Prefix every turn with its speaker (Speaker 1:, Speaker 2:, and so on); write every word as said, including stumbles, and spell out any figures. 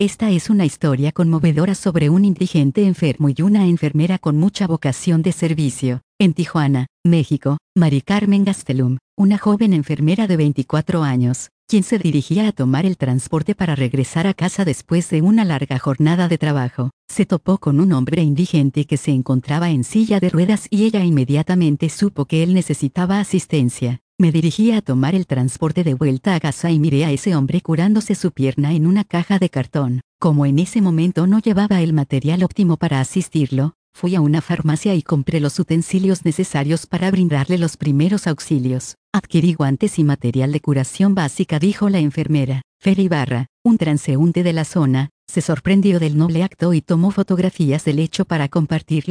Speaker 1: Esta es una historia conmovedora sobre un indigente enfermo y una enfermera con mucha vocación de servicio. En Tijuana, México, Mari Carmen Gastelum, una joven enfermera de veinticuatro años, quien se dirigía a tomar el transporte para regresar a casa después de una larga jornada de trabajo, se topó con un hombre indigente que se encontraba en silla de ruedas y ella inmediatamente supo que él necesitaba asistencia. Me dirigí a tomar el transporte de vuelta a casa y miré a ese hombre curándose su pierna en una caja de cartón. Como en ese momento no llevaba el material óptimo para asistirlo, fui a una farmacia y compré los utensilios necesarios para brindarle los primeros auxilios. Adquirí guantes y material de curación básica, dijo la enfermera. Fer Ibarra, un transeúnte de la zona, se sorprendió del noble acto y tomó fotografías del hecho para compartirlas.